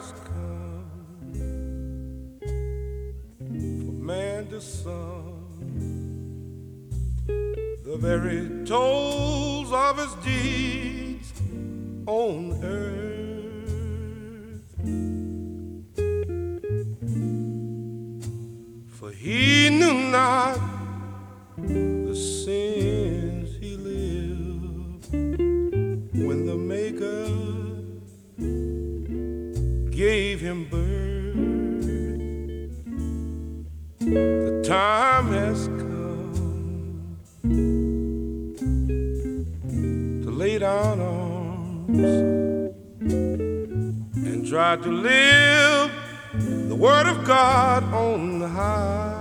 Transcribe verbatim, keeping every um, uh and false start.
has come for man to sum the very tolls of his deeds on earth. For he knew not the sins he lived when the Maker gave him birth. The time has come to lay down arms and try to live the word of God on high.